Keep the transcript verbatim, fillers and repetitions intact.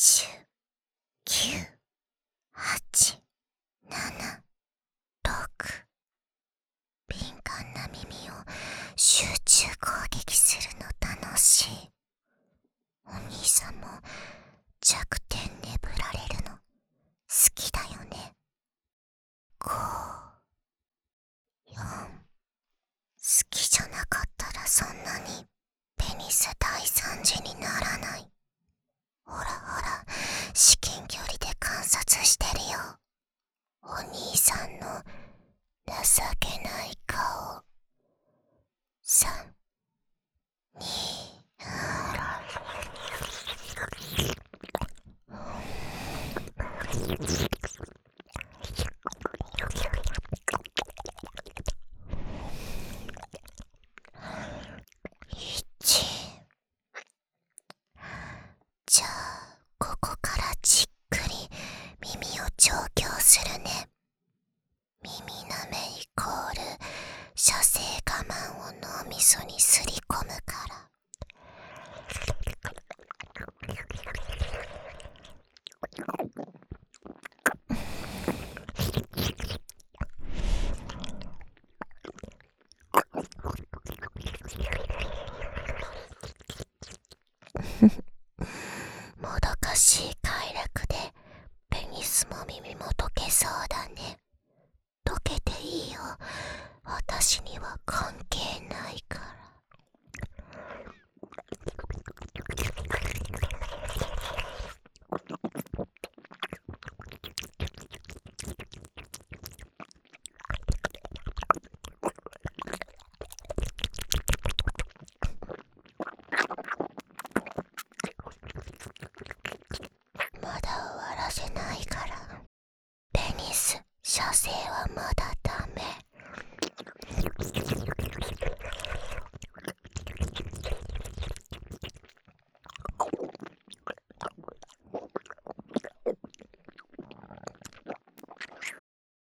じゅう、きゅう、はち、なな、ろく。敏感な耳を集中攻撃するの楽しい。お兄さんも弱点眠られるの好きだよね。ご、よん。好きじゃなかったらそんなにペニス大惨事にならない。ほらほら、至近距離で観察してるよ。お兄さんの情けない顔。さん、に、いち。じゃあ、ここからじっくり耳を調教するね。耳なめイコール射精我慢を脳みそにすり込むから。もどかしい快楽でペニスも耳も溶けそうだね。溶けていいよ。私には関係ないから。まだ終わらせないから。ペニス射精はまだダメ。